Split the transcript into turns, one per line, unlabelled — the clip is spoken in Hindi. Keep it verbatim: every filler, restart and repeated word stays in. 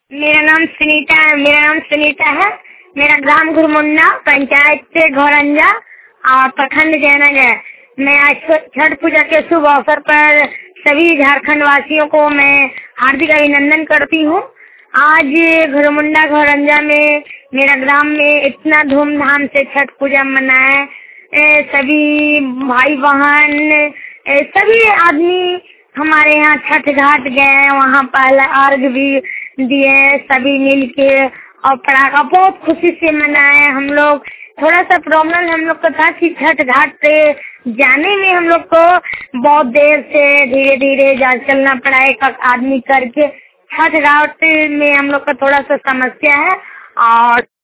मेरा नाम सुनीता है मेरा नाम सुनीता है। मेरा ग्राम घुरमुंडा, पंचायत से घोरंजा और प्रखंड जयनगर। मैं आज छठ पूजा के शुभ अवसर पर सभी झारखंड वासियों को मैं हार्दिक अभिनंदन करती हूँ। आज घुरमुंडा घोरंजा में मेरा ग्राम में इतना धूमधाम से छठ पूजा मनाए, सभी भाई बहन सभी आदमी हमारे यहाँ छठ घाट गए, वहाँ पहले अर्घ भी दिए सभी मिलके और पटाखा बहुत खुशी से मनाए। हम लोग थोड़ा सा प्रॉब्लम हम लोग को था कि छठ घाट पे जाने में हम लोग को बहुत देर से धीरे धीरे जा चलना पड़ा, एक आदमी करके। छठ घाट में हम लोग का थोड़ा सा समस्या है और